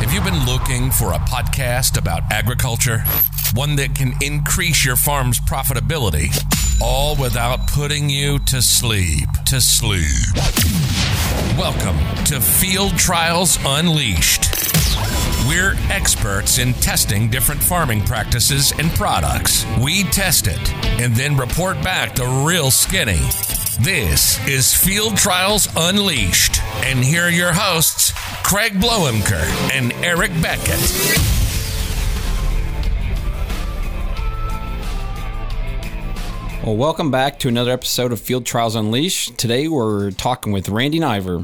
Have you been looking for a podcast about agriculture? One that can increase your farm's profitability, all without putting you to sleep. Welcome to Field Trials Unleashed. We're experts in testing different farming practices and products. We test it and then report back the real skinny. This is Field Trials Unleashed. And here are your hosts, Craig Bloemker and Eric Beckett. Well, welcome back to another episode of Field Trials Unleashed. Today we're talking with Randy Niver.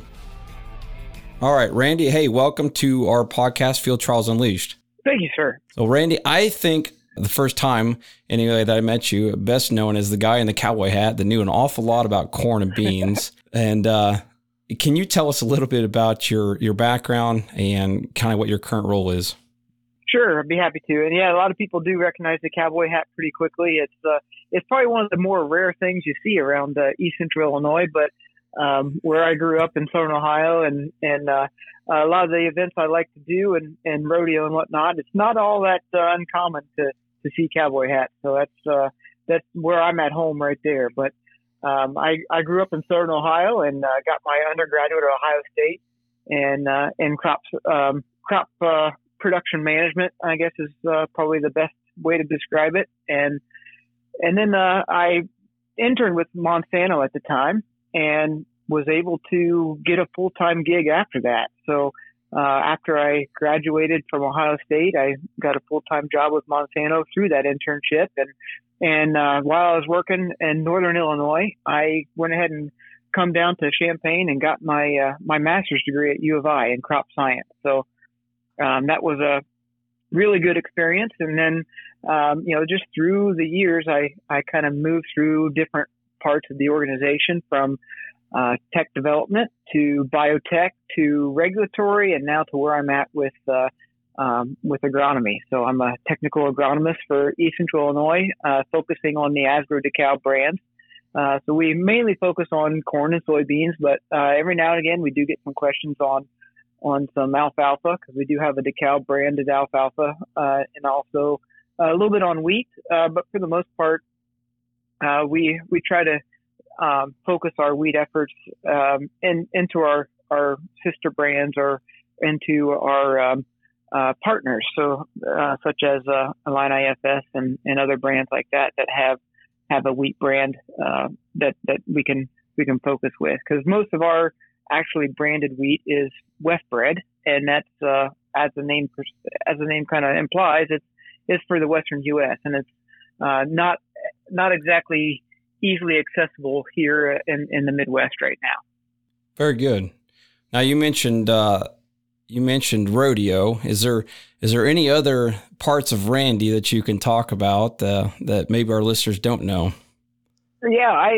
All right, Randy, hey, welcome to our podcast, Field Trials Unleashed. Thank you, sir. So, Randy, I think the first time, anyway, that I met you, best known as the guy in the cowboy hat that knew an awful lot about corn and beans. And can you tell us a little bit about your background and kind of what your current role is? Sure, I'd be happy to. And yeah, a lot of people do recognize the cowboy hat pretty quickly. It's probably one of the more rare things you see around East Central Illinois, but where I grew up in Southern Ohio and a lot of the events I like to do and rodeo and whatnot, it's not all that uncommon to see cowboy hats. So that's where I'm at home right there. But I grew up in Southern Ohio and got my undergraduate at Ohio State and crop production management, I guess, is probably the best way to describe it. And then I interned with Monsanto at the time and was able to get a full-time gig after that. So after I graduated from Ohio State, I got a full-time job with Monsanto through that internship. And while I was working in Northern Illinois, I went ahead and come down to Champaign and got my master's degree at U of I in crop science. So that was a really good experience. And then, just through the years, I kind of moved through different parts of the organization from tech development to biotech to regulatory and now to where I'm at with agronomy. So I'm a technical agronomist for East Central Illinois, focusing on the Asgrow DeKalb brand. So we mainly focus on corn and soybeans, but every now and again we do get some questions on some alfalfa because we do have a DeKalb branded alfalfa, and also a little bit on wheat. But for the most part, we try to focus our wheat efforts into our sister brands or into our partners, so such as Align IFS and other brands like that have a wheat brand that we can focus with, because most of our actually branded wheat is West bred, and that's as the name kind of implies, it's for the Western U.S. and it's not exactly easily accessible here in the Midwest right now. Very good. Now you mentioned rodeo. Is there any other parts of Randy that you can talk about that maybe our listeners don't know? Yeah,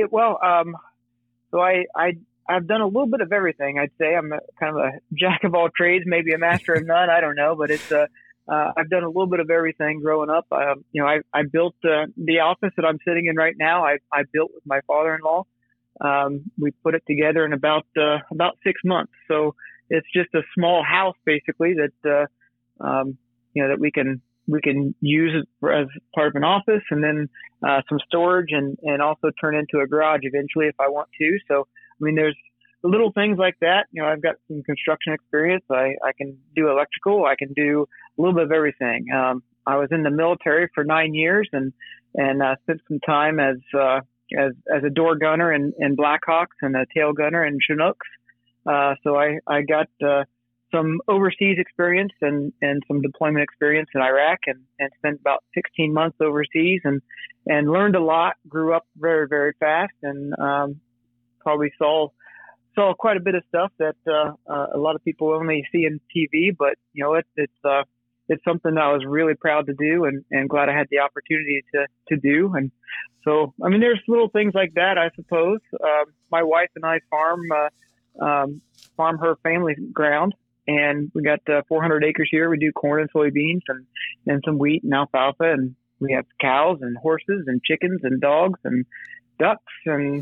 I've done a little bit of everything. I'd say I'm kind of a jack of all trades, maybe a master of none. I don't know, but it's I've done a little bit of everything growing up. I built the office that I'm sitting in right now. I built with my father-in-law. We put it together in about 6 months. So it's just a small house basically that that we can use as part of an office, and then some storage and also turn into a garage eventually if I want to. So I mean, there's little things like that. I've got some construction experience. I can do electrical. I can do a little bit of everything. I was in the military for 9 years and spent some time as a door gunner in Blackhawks and a tail gunner in Chinooks. So I got some overseas experience and some deployment experience in Iraq and spent about 16 months overseas and learned a lot, grew up very, very fast, and probably saw quite a bit of stuff that a lot of people only see in TV, but it's something that I was really proud to do and glad I had the opportunity to do. And so, I mean, there's little things like that, I suppose. My wife and I farm her family ground, and we got 400 acres here. We do corn and soybeans and some wheat and alfalfa, and we have cows and horses and chickens and dogs and ducks and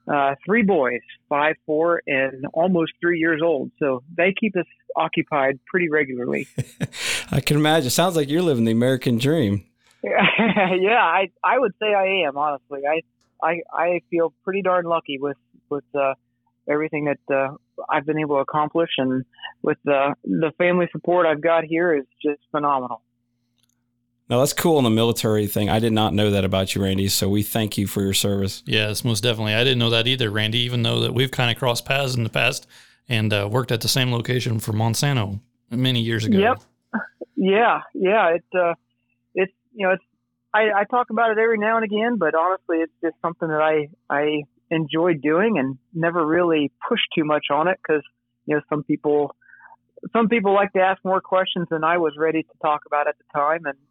three boys, 5, 4, and almost 3 years old. So they keep us occupied pretty regularly. I can imagine. Sounds like you're living the American dream. Yeah, I would say I am, honestly. I feel pretty darn lucky with everything that I've been able to accomplish, and with the family support I've got here is just phenomenal. No, that's cool in the military thing. I did not know that about you, Randy, so we thank you for your service. Yes, most definitely. I didn't know that either, Randy, even though that we've kind of crossed paths in the past and worked at the same location for Monsanto many years ago. Yep. Yeah. I talk about it every now and again, but honestly, it's just something that I enjoy doing and never really push too much on it, because some people like to ask more questions than I was ready to talk about at the time, and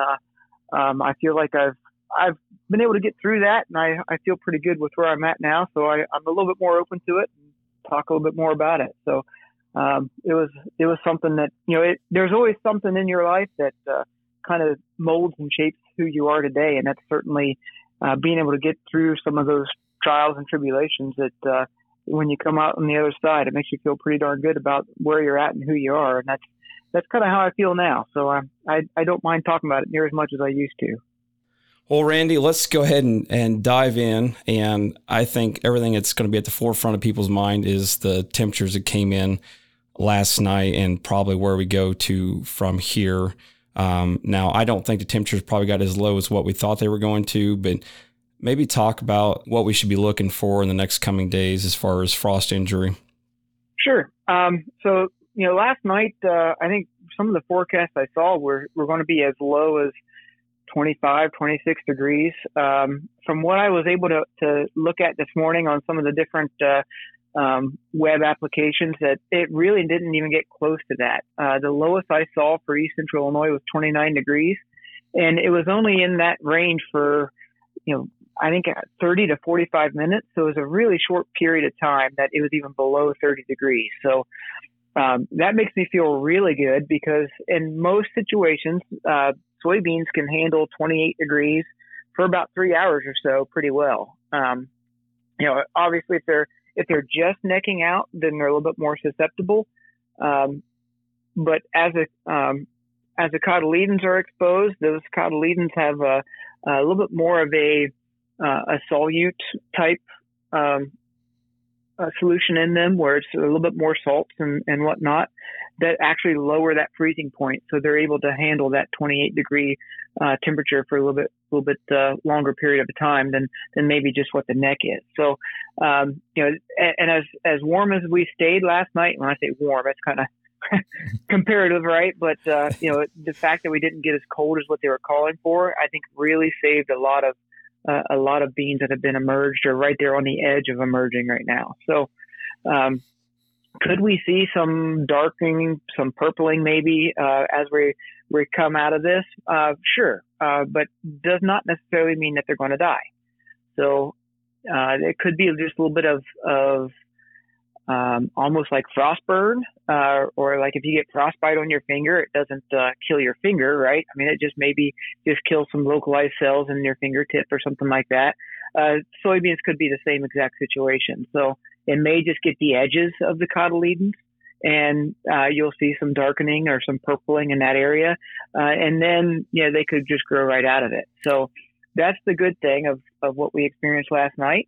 I feel like I've been able to get through that, and I feel pretty good with where I'm at now. So I'm a little bit more open to it and talk a little bit more about it. So it was something that there's always something in your life that kind of molds and shapes who you are today, and that's certainly being able to get through some of those trials and tribulations that when you come out on the other side, it makes you feel pretty darn good about where you're at and who you are. And that's kind of how I feel now. So I don't mind talking about it near as much as I used to. Well, Randy, let's go ahead and dive in. And I think everything that's going to be at the forefront of people's mind is the temperatures that came in last night and probably where we go to from here. Now, I don't think the temperatures probably got as low as what we thought they were going to, but maybe talk about what we should be looking for in the next coming days as far as frost injury. Sure. So, last night, I think some of the forecasts I saw were going to be as low as 25, 26 degrees. From what I was able to look at this morning on some of the different web applications, that it really didn't even get close to that. The lowest I saw for East Central Illinois was 29 degrees. And it was only in that range for, I think 30 to 45 minutes. So it was a really short period of time that it was even below 30 degrees. So that makes me feel really good, because in most situations, soybeans can handle 28 degrees for about 3 hours or so pretty well. Obviously if they're just necking out, then they're a little bit more susceptible. But as the cotyledons are exposed, those cotyledons have a little bit more of a solute type solution in them, where it's a little bit more salts and whatnot, that actually lower that freezing point. So they're able to handle that 28 degree temperature for a little bit longer period of time than maybe just what the neck is. So, and as warm as we stayed last night, when I say warm, it's kind of comparative, right? But, the fact that we didn't get as cold as what they were calling for, I think really saved a lot of beans that have been emerged or right there on the edge of emerging right now. So, could we see some darkening, some purpling maybe, as we come out of this? Sure. But does not necessarily mean that they're going to die. So, it could be just a little bit of almost like frostburn, or like if you get frostbite on your finger, it doesn't kill your finger, right? I mean, it just maybe just kills some localized cells in your fingertip or something like that. Soybeans could be the same exact situation. So it may just get the edges of the cotyledons, and you'll see some darkening or some purpling in that area. And then, they could just grow right out of it. So that's the good thing of what we experienced last night.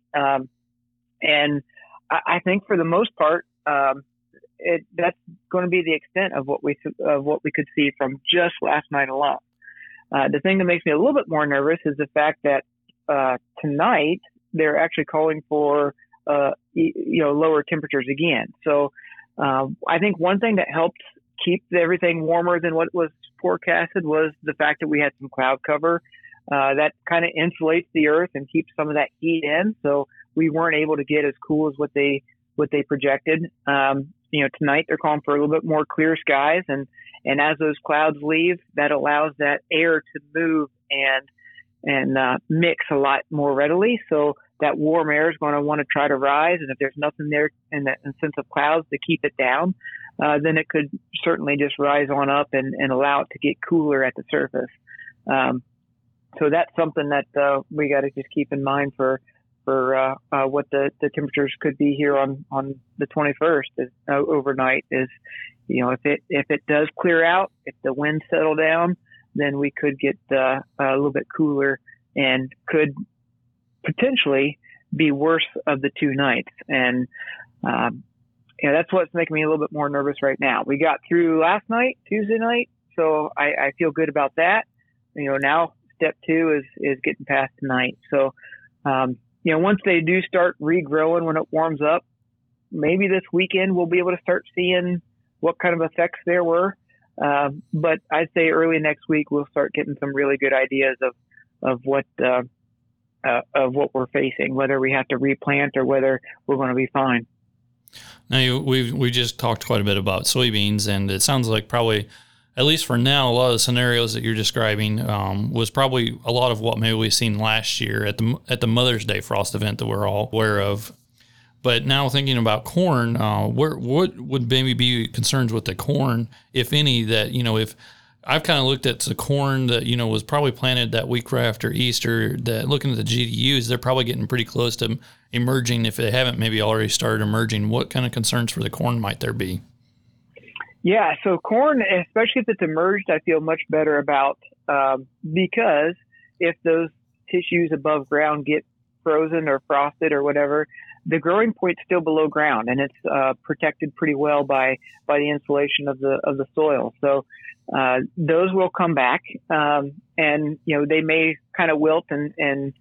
And I think for the most part, that's going to be the extent of what we could see from just last night alone. The thing that makes me a little bit more nervous is the fact that tonight they're actually calling for lower temperatures again. So I think one thing that helped keep everything warmer than what was forecasted was the fact that we had some cloud cover that kind of insulates the earth and keeps some of that heat in. So we weren't able to get as cool as what they projected. Tonight they're calling for a little bit more clear skies, and as those clouds leave, that allows that air to move and mix a lot more readily. So that warm air is going to want to try to rise, and if there's nothing there in the sense of clouds to keep it down, then it could certainly just rise on up and allow it to get cooler at the surface. So that's something that we got to just keep in mind for for what the temperatures could be here on the 21st overnight is, if it does clear out, if the winds settle down, then we could get a little bit cooler and could potentially be worse of the two nights. And that's what's making me a little bit more nervous right now. We got through last night, Tuesday night, so I feel good about that. Now step 2 is getting past tonight. So, once they do start regrowing when it warms up, maybe this weekend we'll be able to start seeing what kind of effects there were. But I'd say early next week we'll start getting some really good ideas of what we're facing, whether we have to replant or whether we're going to be fine. Now we just talked quite a bit about soybeans, and it sounds like probably, at least for now, a lot of the scenarios that you're describing was probably a lot of what maybe we've seen last year at the Mother's Day frost event that we're all aware of. But now thinking about corn, what would maybe be concerns with the corn, if any, that, if I've kind of looked at the corn that, was probably planted that week right after Easter, that looking at the GDUs, they're probably getting pretty close to emerging. If they haven't maybe already started emerging, what kind of concerns for the corn might there be? Yeah, so corn, especially if it's emerged, I feel much better about, because if those tissues above ground get frozen or frosted or whatever, the growing point's still below ground, and it's protected pretty well by the insulation of the soil. So those will come back, and they may kind of wilt and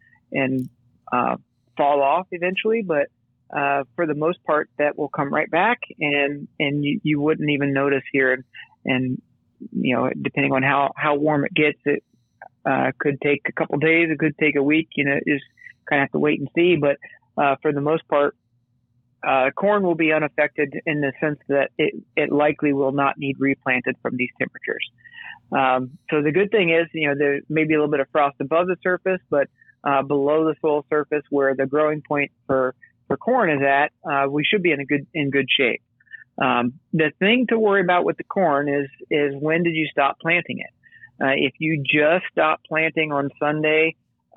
fall off eventually, but for the most part, that will come right back, and you wouldn't even notice here. And depending on how warm it gets, it could take a couple days, it could take a week. Just kind of have to wait and see. But for the most part, corn will be unaffected in the sense that it likely will not need replanted from these temperatures. So the good thing is, there may be a little bit of frost above the surface, but below the soil surface where the growing point for corn is at, we should be in good shape. The thing to worry about with the corn is when did you stop planting it? If you just stop planting on Sunday,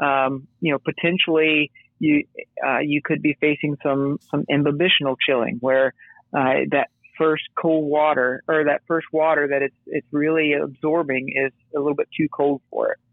potentially you could be facing some imbibitional chilling, where that first cold water, or that first water that it's really absorbing, is a little bit too cold for it.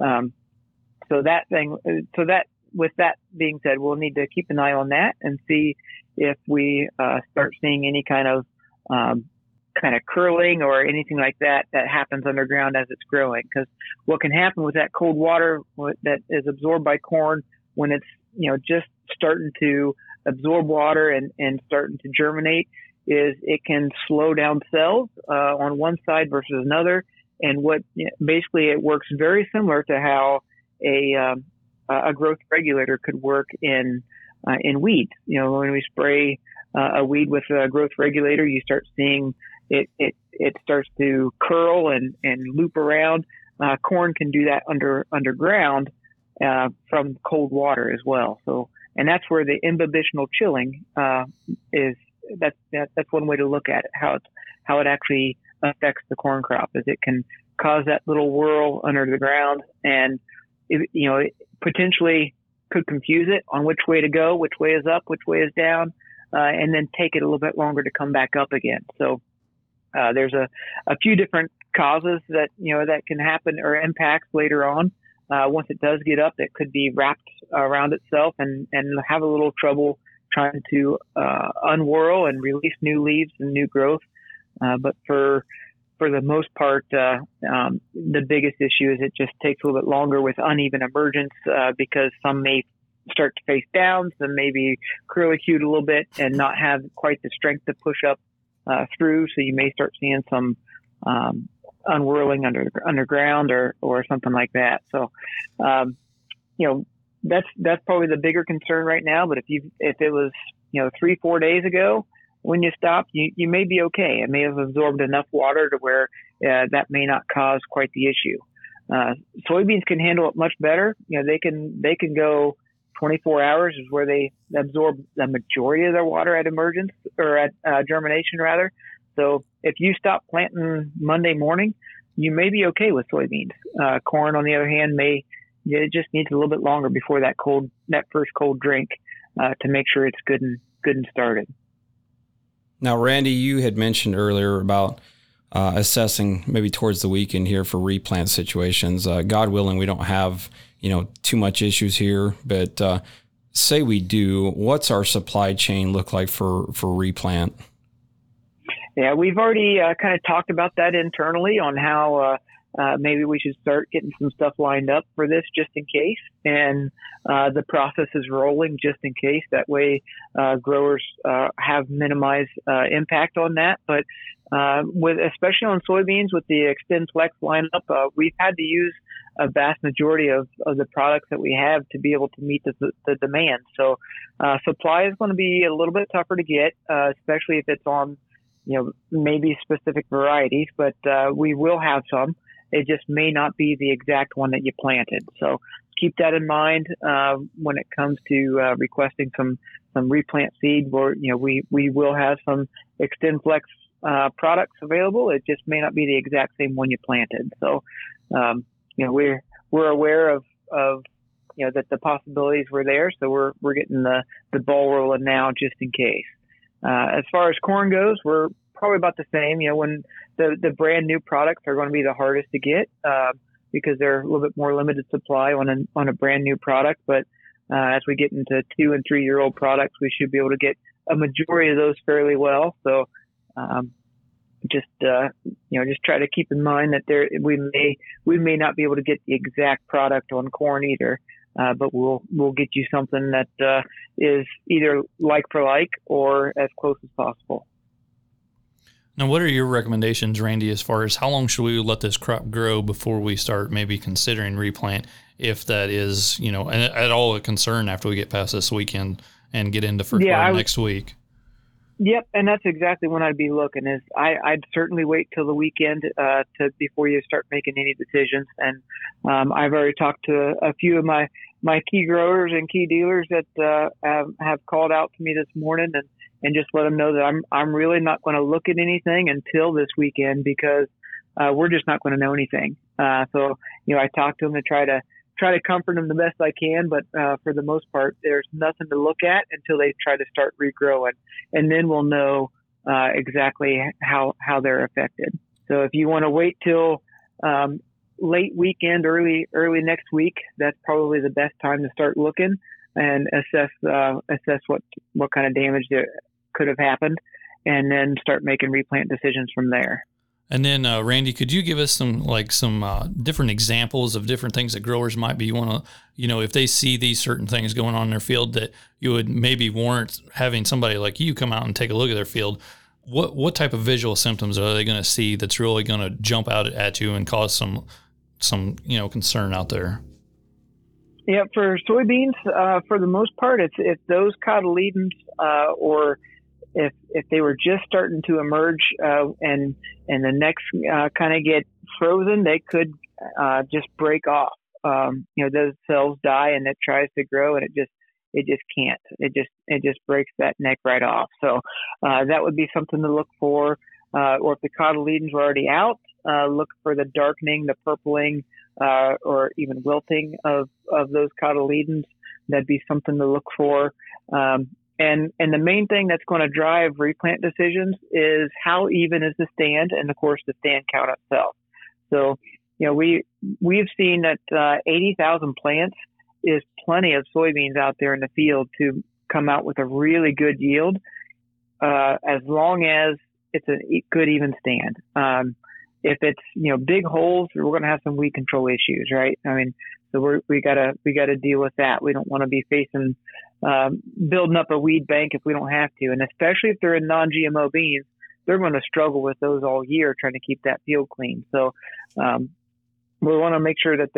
With that being said, we'll need to keep an eye on that and see if we start seeing any kind of curling or anything like that happens underground as it's growing. Because what can happen with that cold water that is absorbed by corn when it's just starting to absorb water and starting to germinate is it can slow down cells on one side versus another. And basically it works very similar to how a growth regulator could work in weeds. When we spray a weed with a growth regulator, you start seeing it starts to curl and loop around. Corn can do that underground from cold water as well. So, and that's where the imbibitional chilling is. That's one way to look at it. How it actually affects the corn crop is it can cause that little whirl under the ground, and it potentially could confuse it on which way to go, which way is up, which way is down, and then take it a little bit longer to come back up again. So there's a few different causes that that can happen or impacts later on. Once it does get up, it could be wrapped around itself and have a little trouble trying to unwhirl and release new leaves and new growth. But for the most part, the biggest issue is it just takes a little bit longer with uneven emergence because some may start to face down, some maybe curlicued a little bit and not have quite the strength to push up through. So you may start seeing some unwhirling underground or something like that. So, that's probably the bigger concern right now. But if it was 3-4 days ago when you stopped, you may be okay. It may have absorbed enough water to where that may not cause quite the issue. Soybeans can handle it much better. They can go 24 hours is where they absorb the majority of their water at emergence or at germination rather. So if you stop planting Monday morning, you may be okay with soybeans. Corn, on the other hand, may it just needs a little bit longer before that first cold drink to make sure it's good and started. Now, Randy, you had mentioned earlier about assessing maybe towards the weekend here for replant situations. God willing, we don't have too much issues here, but say we do, what's our supply chain look like for replant? Yeah, we've already kind of talked about that internally on how maybe we should start getting some stuff lined up for this just in case. And the process is rolling just in case. That way growers have minimized impact on that. But especially on soybeans with the XtendFlex lineup, we've had to use a vast majority of the products that we have to be able to meet the demand. So supply is going to be a little bit tougher to get, especially if it's on maybe specific varieties, but we will have some. It just may not be the exact one that you planted. So keep that in mind when it comes to requesting some replant seed. We will have some XtendFlex products available. It just may not be the exact same one you planted. So we're aware of that the possibilities were there. So we're getting the ball rolling now just in case. As far as corn goes, we're probably about the same. When the brand new products are going to be the hardest to get because they're a little bit more limited supply on a brand new product. But as we get into 2 and 3 year old products, we should be able to get a majority of those fairly well. So just try to keep in mind that we may not be able to get the exact product on corn either. But we'll get you something that is either like for like or as close as possible. Now, what are your recommendations, Randy, as far as how long should we let this crop grow before we start maybe considering replant, if that is, at all a concern after we get past this weekend and get into next week? Yep, and that's exactly when I'd be looking. I'd certainly wait till the weekend before you start making any decisions. And I've already talked to a few of my key growers and key dealers that have called out to me this morning and just let them know that I'm really not going to look at anything until this weekend because we're just not going to know anything. So I talked to them to try to comfort them the best I can, but for the most part, there's nothing to look at until they try to start regrowing, and then we'll know exactly how they're affected. So if you want to wait till late weekend, early next week, that's probably the best time to start looking and assess what kind of damage there could have happened, and then start making replant decisions from there. And then, Randy, could you give us some different examples of different things that growers might be if they see these certain things going on in their field that you would maybe warrant having somebody like you come out and take a look at their field? What type of visual symptoms are they going to see that's really going to jump out at you and cause some concern out there? Yeah, for soybeans, for the most part, if those cotyledons or if they were just starting to emerge and the necks kind of get frozen, they could just break off. Those cells die and it tries to grow and it just can't. It just breaks that neck right off. So that would be something to look for. Or if the cotyledons were already out, look for the darkening, the purpling, or even wilting of those cotyledons. That'd be something to look for. And the main thing that's going to drive replant decisions is how even is the stand and, of course, the stand count itself. So, we've seen that 80,000 plants is plenty of soybeans out there in the field to come out with a really good yield as long as it's a good even stand. If it's, big holes, we're going to have some weed control issues, right? I mean, so we gotta deal with that. We don't want to be facing building up a weed bank if we don't have to, and especially if they're in non-GMO beans, they're going to struggle with those all year trying to keep that field clean. So we want to make sure that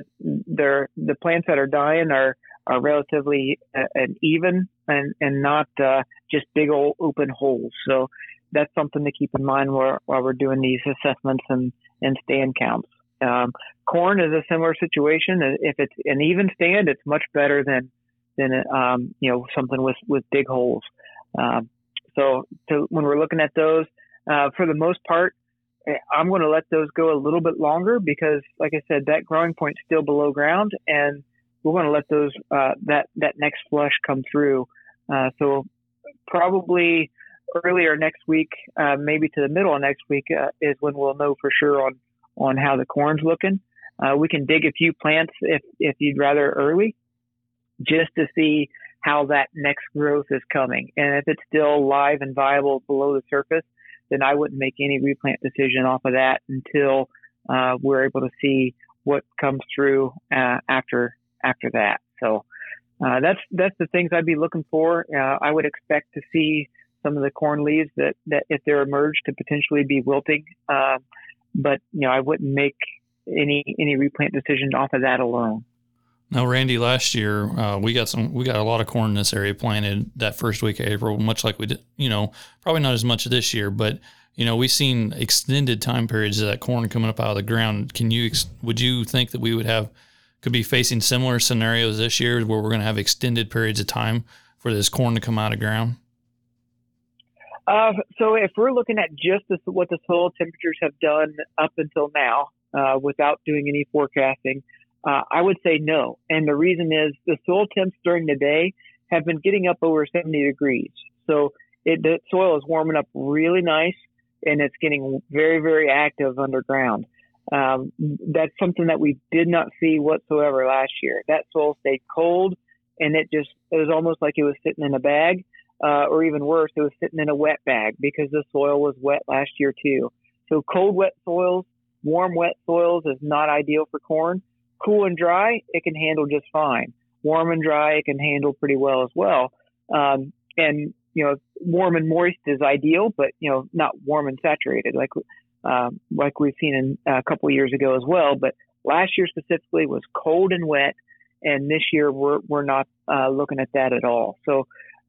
the plants that are dying are relatively even and not just big old open holes. So that's something to keep in mind while we're doing these assessments and stand counts. Corn is a similar situation. If it's an even stand, it's much better than something with big holes. So when we're looking at those, for the most part, I'm going to let those go a little bit longer because, like I said, that growing point's still below ground, and we're going to let those that next flush come through. So probably earlier next week, maybe to the middle of next week, is when we'll know for sure on how the corn's looking. We can dig a few plants if you'd rather early, just to see how that next growth is coming. And if it's still live and viable below the surface, then I wouldn't make any replant decision off of that until we're able to see what comes through after that. So that's the things I'd be looking for. I would expect to see some of the corn leaves that if they're emerged to potentially be wilting. But I wouldn't make any replant decision off of that alone. Now, Randy, last year we got a lot of corn in this area planted that first week of April, much like we did. Probably not as much this year, but we've seen extended time periods of that corn coming up out of the ground. Would you think that we could be facing similar scenarios this year where we're going to have extended periods of time for this corn to come out of ground? So if we're looking at just what the soil temperatures have done up until now, without doing any forecasting, I would say no. And the reason is the soil temps during the day have been getting up over 70 degrees. So the soil is warming up really nice, and it's getting very, very active underground. That's something that we did not see whatsoever last year. That soil stayed cold, and it was almost like it was sitting in a bag, or even worse, it was sitting in a wet bag because the soil was wet last year too. So cold, wet soils, warm, wet soils is not ideal for corn. Cool and dry, it can handle just fine. Warm and dry, it can handle pretty well as well. And warm and moist is ideal, but not warm and saturated like we've seen in a couple of years ago as well. But last year specifically was cold and wet, and this year we're not looking at that at all. So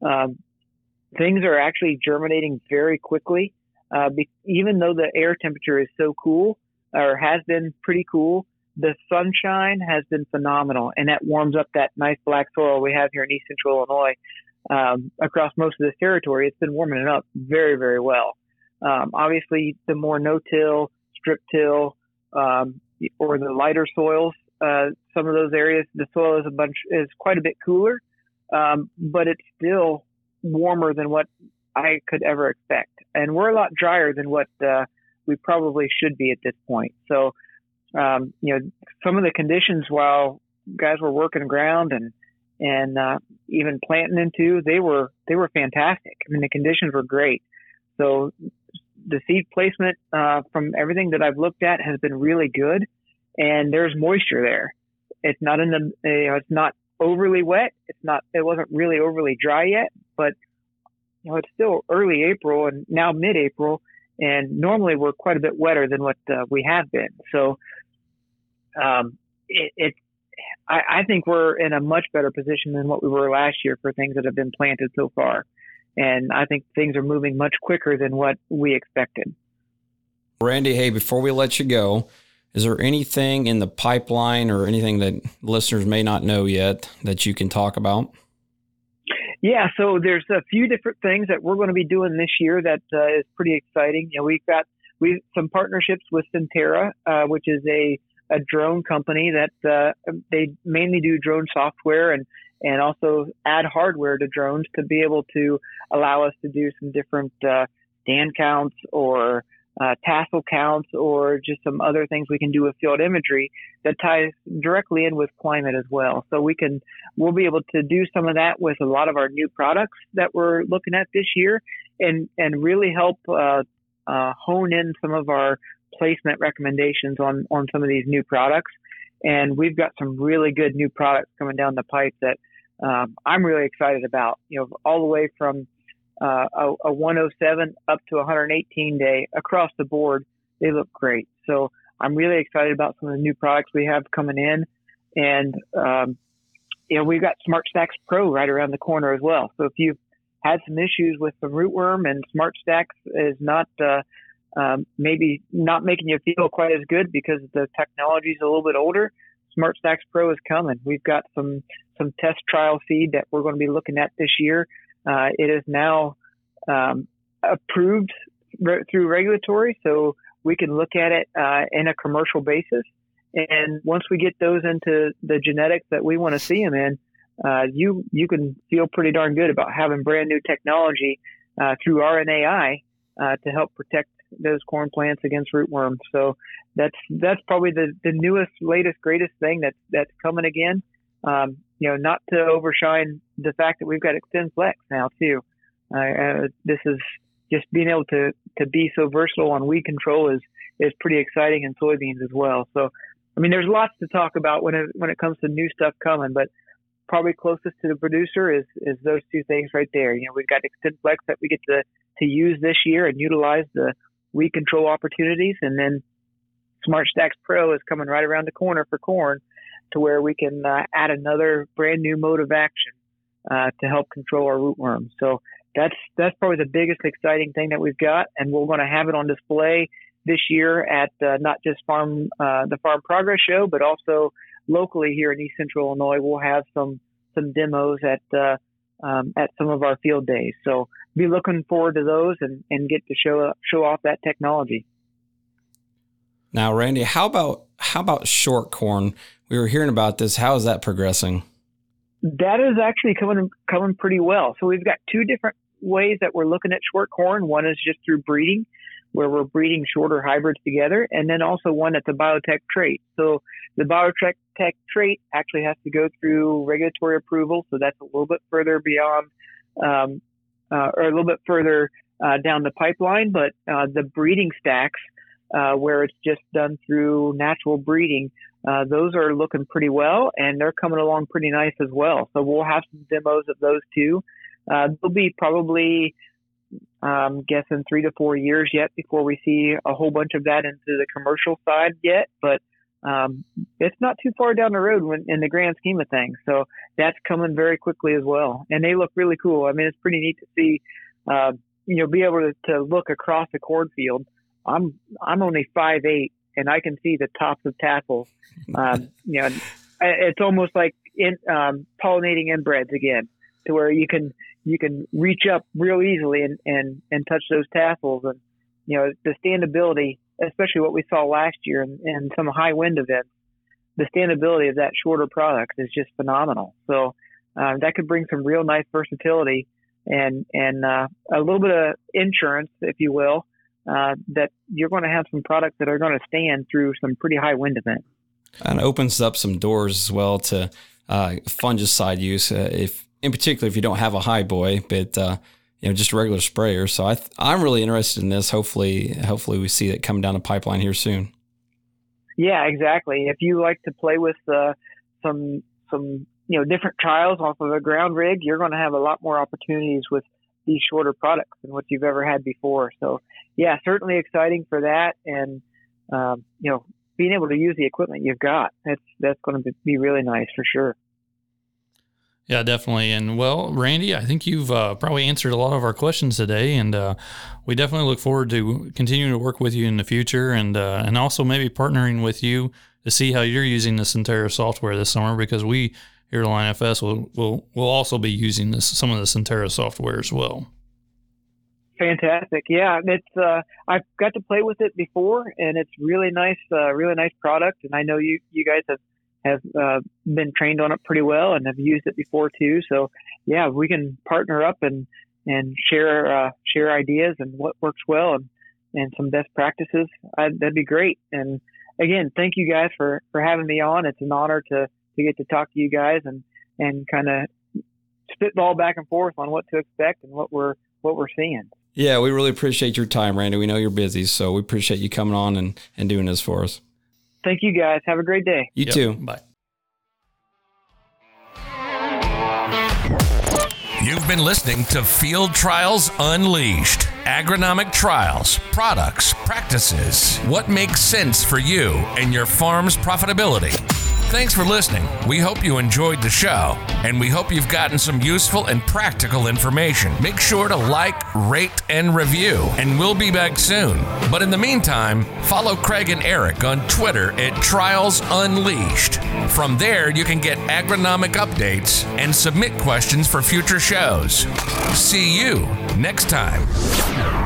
things are actually germinating very quickly, even though the air temperature is so cool or has been pretty cool. The sunshine has been phenomenal, and that warms up that nice black soil we have here in East Central Illinois. Across most of this territory, it's been warming it up very, very well. Obviously, the more no-till, strip-till, or the lighter soils, some of those areas, the soil is quite a bit cooler, but it's still warmer than what I could ever expect. And we're a lot drier than what we probably should be at this point. So, some of the conditions while guys were working ground and even planting into, they were fantastic. I mean, the conditions were great. So the seed placement, from everything that I've looked at, has been really good, and there's moisture there. It's not it's not overly wet. It wasn't really overly dry yet, but it's still early April and now mid-April, and normally we're quite a bit wetter than what we have been. So I think we're in a much better position than what we were last year for things that have been planted so far. And I think things are moving much quicker than what we expected. Randy, hey, before we let you go, is there anything in the pipeline or anything that listeners may not know yet that you can talk about? Yeah, so there's a few different things that we're going to be doing this year that is pretty exciting. We've some partnerships with Centera, which is a drone company that they mainly do drone software and also add hardware to drones to be able to allow us to do some different stand counts or tassel counts or just some other things we can do with field imagery that ties directly in with climate as well. So we'll be able to do some of that with a lot of our new products that we're looking at this year and really help hone in some of our placement recommendations on some of these new products. And we've got some really good new products coming down the pipe that I'm really excited about, all the way from a 107 up to 118 day across the board. They look great. So I'm really excited about some of the new products we have coming in. And, we've got SmartStax Pro right around the corner as well. So if you've had some issues with the rootworm and SmartStax is not, maybe not making you feel quite as good because the technology is a little bit older, SmartStax Pro is coming. We've got some test trial seed that we're going to be looking at this year. It is now approved through regulatory, so we can look at it in a commercial basis. And once we get those into the genetics that we want to see them in, you can feel pretty darn good about having brand new technology through RNAi to help protect those corn plants against rootworm. So that's probably the newest, latest, greatest thing that's coming again. Not to overshine the fact that we've got XtendFlex now too. This is just being able to be so versatile on weed control is pretty exciting in soybeans as well. So, I mean, there's lots to talk about when it comes to new stuff coming, but probably closest to the producer is those two things right there. We've got XtendFlex that we get to use this year and utilize the weed control opportunities, and then SmartStax Pro is coming right around the corner for corn, to where we can add another brand new mode of action to help control our rootworms. So that's probably the biggest exciting thing that we've got, and we're going to have it on display this year at not just the Farm Progress Show, but also locally here in East Central Illinois. We'll have some demos at some of our field days. So be looking forward to those and get to show off that technology. Now, Randy, how about short corn? We were hearing about this. How is that progressing? That is actually coming pretty well. So we've got two different ways that we're looking at short corn. One is just through breeding, where we're breeding shorter hybrids together, and then also one that's a biotech trait. So the biotech trait actually has to go through regulatory approval, so that's a little bit further beyond, or a little bit further down the pipeline. But the breeding stacks, where it's just done through natural breeding, those are looking pretty well, and they're coming along pretty nice as well. So we'll have some demos of those too. They'll be probably, guessing 3 to 4 years yet before we see a whole bunch of that into the commercial side yet, but it's not too far down the road in the grand scheme of things. So that's coming very quickly as well, and they look really cool. I mean, it's pretty neat to see, be able to look across the cornfield. I'm only 5'8", and I can see the tops of tassels. It's almost like pollinating inbreds again, to where you can reach up real easily and touch those tassels. And, the standability, especially what we saw last year in some high wind events, the standability of that shorter product is just phenomenal. So that could bring some real nice versatility and a little bit of insurance, if you will, that you're going to have some products that are going to stand through some pretty high wind events. And opens up some doors as well to fungicide use, in particular if you don't have a high boy, but just a regular sprayer. So I'm really interested in this. Hopefully we see it coming down the pipeline here soon. Yeah, exactly. If you like to play with some different trials off of a ground rig, you're going to have a lot more opportunities with these shorter products than what you've ever had before. So yeah, certainly exciting for that. And, being able to use the equipment you've got, that's going to be really nice for sure. Yeah, definitely. And well, Randy, I think you've probably answered a lot of our questions today, and we definitely look forward to continuing to work with you in the future, and also maybe partnering with you to see how you're using the Sentera software this summer, because we here at Align FS will also be using some of the Sentera software as well. Fantastic. Yeah, it's I've got to play with it before, and it's really nice product. And I know you guys have been trained on it pretty well and have used it before too. So yeah, we can partner up and share ideas and what works well and some best practices. That'd be great. And again, thank you guys for having me on. It's an honor to get to talk to you guys and kind of spitball back and forth on what to expect and what we're seeing. Yeah, we really appreciate your time, Randy. We know you're busy, so we appreciate you coming on and doing this for us. Thank you, guys. Have a great day. You too. Bye. You've been listening to Field Trials Unleashed. Agronomic trials, products, practices. What makes sense for you and your farm's profitability? Thanks for listening. We hope you enjoyed the show, and we hope you've gotten some useful and practical information. Make sure to like, rate, and review, and we'll be back soon. But in the meantime, follow Craig and Eric on Twitter at Trials Unleashed. From there, you can get agronomic updates and submit questions for future shows. See you next time.